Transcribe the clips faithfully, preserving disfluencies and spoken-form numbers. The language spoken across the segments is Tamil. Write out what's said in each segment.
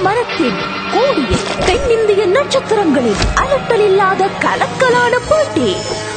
மரத்தின் கோடியில் தென்னிந்திய நட்சத்திரங்களின் அலட்டல் இல்லாத கலக்கலான போட்டி.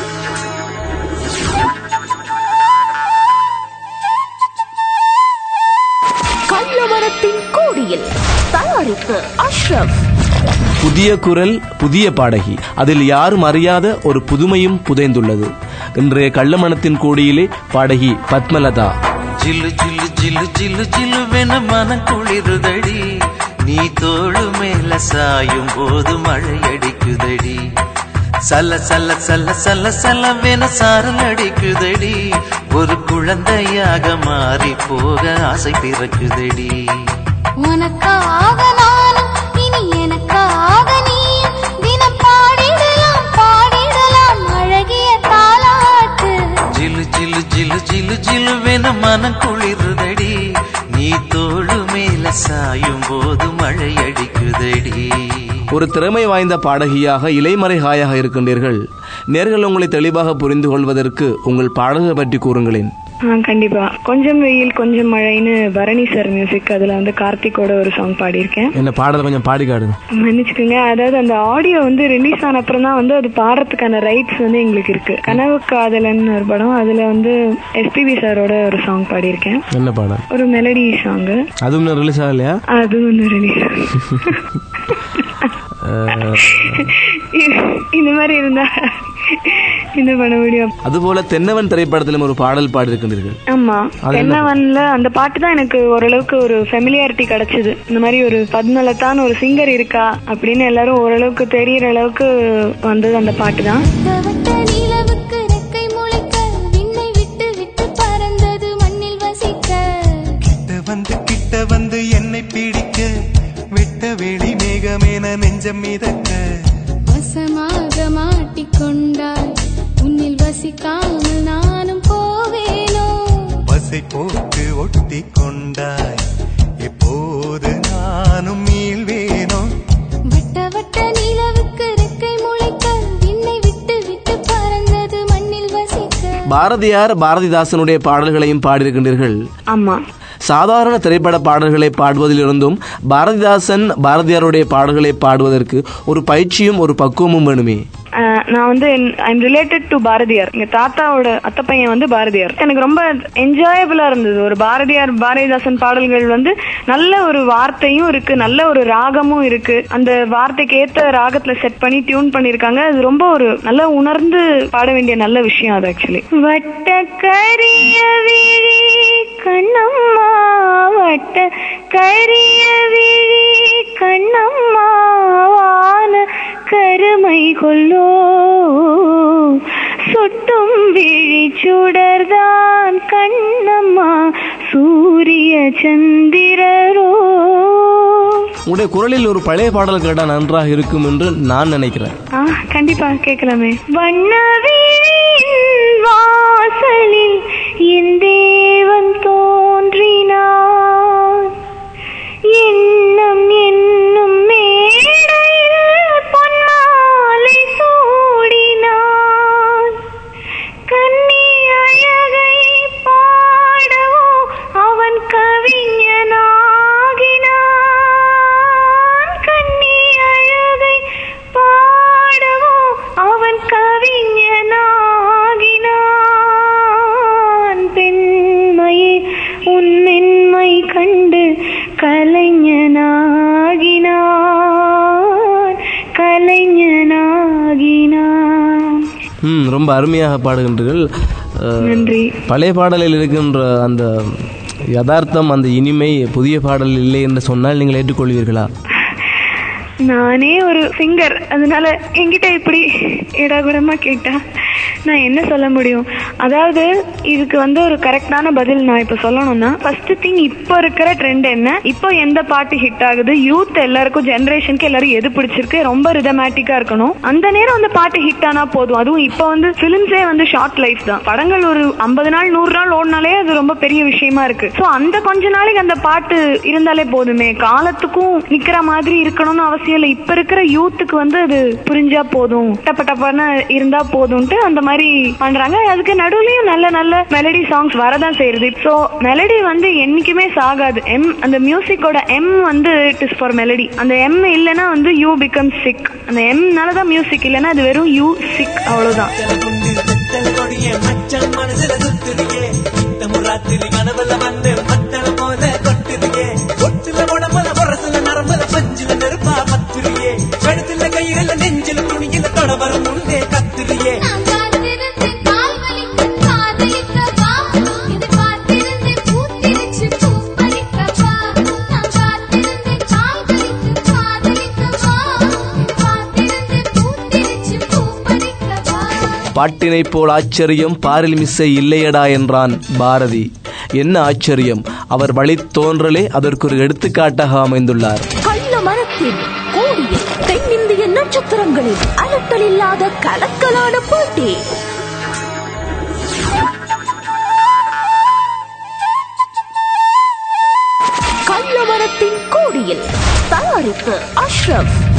கள்ளமரத்தின் கோடியில் தயாரிப்பு அஷ்ரப். புதிய குரல், புதிய பாடகி, அதில் யாரும் அறியாத ஒரு புதுமையும் புதைந்துள்ளது. இன்றைய கள்ளமரத்தின் கோடியிலே பாடகி பத்மலதா. ஜில்லு ஜில்லு ஜில்லு ஜில்லு ஜில்லுவென மனம் குளிருதடி, நீ தோளு மேல சாயும் போது மழை அடிக்குதடி. சல்ல சல்ல சல்ல சல்ல சல்லவென சாரல் அடிக்குதடி, ஒரு குழந்தையாக மாறி போக ஆசை பிறக்குதடி. உனக்காக நானும் இனி எனக்காக நீயும் தினம் பாடிடலாம் பாடிடலாம் அழகிய தாலாட்டு. ஜில்லு ஜில்லு ஜில்லு ஜில்லு ஜில்லுவென மனம் குளிருதடி, நீ தோளு மேல சாயும் போது மழை அடிக்குதடி. ஒரு திறமை வாய்ந்த பாடகியாக இலைமறைகாயாக இருக்கின்றீர்கள். நேர்கள் உங்களை தெளிவாக புரிந்து கொள்வதற்கு உங்கள் பாடல்கள் பற்றி கூறுங்களேன். கண்டிப்பா. கொஞ்சம் வெயில் கொஞ்சம் மழைன்னு பரணி சார் மியூசிக், அதுல வந்து கார்த்திகோட ஒரு சாங் பாடியிருக்கேன். என்ன பாடல் கொஞ்சம் பாடி காடுங்க. மன்னிச்சுக்கோங்க, அதாவது அந்த ஆடியோ வந்து ரிலீஸ் ஆன அப்புறம் தான் வந்து அது பாடுறதுக்கான ரைட்ஸ் வந்து எங்களுக்கு இருக்கு. கனவு காதலன் ஒரு படம், அதுல வந்து எஸ்பிபி சாரோட ஒரு சாங் பாடியிருக்கேன். என்ன பாடம்? ஒரு மெலடி சாங். அதுவும் ரிலீஸ் ஆகலையா? அதுவும் ஒன்னும் ரிலீஸ். இந்த மாதிரி இருந்தா என்ன பண்ண முடியும்? அதுபோல தென்னவன் திரைப்படத்திலும் ஒரு பாடல் பாடியிருக்கின்றீர்கள். ஆமா, தென்னவன்ல அந்த பாட்டு தான் எனக்கு ஓரளவுக்கு ஒரு ஃபெமிலியாரிட்டி கிடைச்சது. இந்த மாதிரி ஒரு பத்மலதான் ஒரு சிங்கர் இருக்கா அப்படின்னு எல்லாரும் ஓரளவுக்கு தெரியற அளவுக்கு வந்தது அந்த பாட்டு தான். வந்து என்னை பிடிக்க விட்ட வெளி மேகமேன நெஞ்சம் மிதக்க வசமாக மாட்டிக்கொண்டாய் உன்னில் வசிக்காமல் நானும் போவேனோ வசை போட்டு ஒட்டி கொண்டாய் எப்போது நானும் மீள்வேனோ வட்ட வட்ட நிலவுக்கு ரெக்கை முளைக்க விண்ணை விட்டு விட்டு பறந்தது மண்ணில் வசிக்க. பாரதியார் பாரதிதாசனுடைய பாடல்களையும் பாடியிருக்கின்றீர்கள். ஆமா. சாதாரண திரைப்பட பாடல்களை பாடுவதிலிருந்தும் பாரதிதாசன் பாரதியாருடைய பாடல்களை பாடுவதற்கு ஒரு பயிற்சியும் ஒரு பக்குவமும் வேணுமே. நான் வந்து ஐம் ரிலேட்டட் டு பாரதியார். எங்க தாத்தாவோட அத்தை பையன் வந்து பாரதியார். எனக்கு ரொம்ப என்ஜாயபிளா இருந்தது. ஒரு பாரதியார் பாரதிதாசன் பாடல்கள் வந்து நல்ல ஒரு வார்த்தையும் இருக்கு, நல்ல ஒரு ராகமும் இருக்கு. அந்த வார்த்தைக்கு ஏத்த ராகத்துல செட் பண்ணி டியூன் பண்ணிருக்காங்க. அது ரொம்ப ஒரு நல்ல உணர்ந்து பாட வேண்டிய நல்ல விஷயம் அது. ஆக்சுவலி வட்ட கரிய விழி கண்ணம்மா, வட்ட கரிய விழி கண்ணம்மா, வான கருமை கொல்லோ சொட்டும் விழி சுடர்தான் கண்ணம்மா, சூரிய சந்திரரோ. உங்களுடைய குரலில் ஒரு பழைய பாடல் கேட்டா நன்றாக இருக்கும் என்று நான் நினைக்கிறேன். கண்டிப்பா கேட்கலாமே. வண்ணவிழியின் வாசலில் என் தேவன் தோன்றினார், எண்ணம் என்னும் மேடையில் பொன்மாலை சூடினார், கன்னி அழகை பாடவோ அவன் கவிஞனாகினான், கன்னி அழகை பாடவோ அவன் கவிஞனாகினான், பெண்மையே உன் மென்மை கண்டு கலைஞனாகினான், கலைஞனாகினான். ம் ரொம்ப அருமையாக பாடுகின்றீர்கள். நன்றி. பழைய பாடலில் இருக்கின்ற அந்த யதார்த்தம், அந்த இனிமை புதிய பாடல் இல்லை என்று சொன்னால் நீங்கள் ஏற்றுக்கொள்வீர்களா? நானே ஒரு சிங்கர், அதனால என்கிட்ட இப்படி இடகுடமா கேட்டா நான் என்ன சொல்ல முடியும்? அதாவது இதுக்கு வந்து ஒரு கரெக்டான பதில் நான் இப்ப சொல்லணும்னா, ஃபர்ஸ்ட் திங் இப்போ இருக்கிற ட்ரெண்ட் என்ன, இப்போ எந்த பாட்டு ஹிட் ஆகுது, யூத் எல்லாருக்கும் ஜெனரேஷனுக்கு எல்லாரும் எது பிடிச்சிருக்கு, ரொம்ப ரிதமேட்டிக்கா இருக்கணும், அந்த நேரம் அந்த பாட்டு ஹிட் ஆனா போதும். அதுவும் இப்போ வந்து பிலிம்ஸே வந்து ஷார்ட் லைஃப் தான். படங்கள் ஒரு ஐம்பது நாள் நூறு நாள் ஓடினாலே அது ரொம்ப பெரிய விஷயமா இருக்கு. சோ அந்த கொஞ்ச நாளைக்கு அந்த பாட்டு இருந்தாலே போதுமே, காலத்துக்கும் நிக்கிற மாதிரி இருக்கணும்னு அவசியம் இல்லை. இப்ப இருக்கிற யூத்துக்கு வந்து அது புரிஞ்சா போதும், டப்ப டப்பான்னு இருந்தா போதும்ட்டு அந்த மாதிரி பண்றாங்க. அதுக்கு நடுவுலயும் நல்ல நல்ல மெலடி சாங்ஸ் வரதான் செய்யுது. சோ மெலடி வந்து என்னைக்குமே சாகாது. எம் அந்த மியூசிக்கோட எம் வந்து இட் இஸ் ஃபார் மெலடி. அந்த எம் இல்லைன்னா வந்து யூ பிகம் சிக். அந்த எம்னாலதான் மியூசிக், இல்லைன்னா அது வெறும் யூ சிக், அவ்வளவுதான். பாட்டினை போல் ஆச்சரியம் பாரில் மிஸ்ஸை இல்லையடா என்றான் பாரதி. என்ன ஆச்சரியம், அவர் வழி தோன்றலே அதற்கு ஒரு எடுத்துக்காட்டாக அமைந்துள்ளார். கள்ள மரத்தில் கூடிய தென்னிந்திய நட்சத்திரங்களில் அலட்டல் இல்லாத கலக்கலான போட்டி. கள்ள மரத்தின் கோடியில் தயாரிப்பு அஷ்ரப்.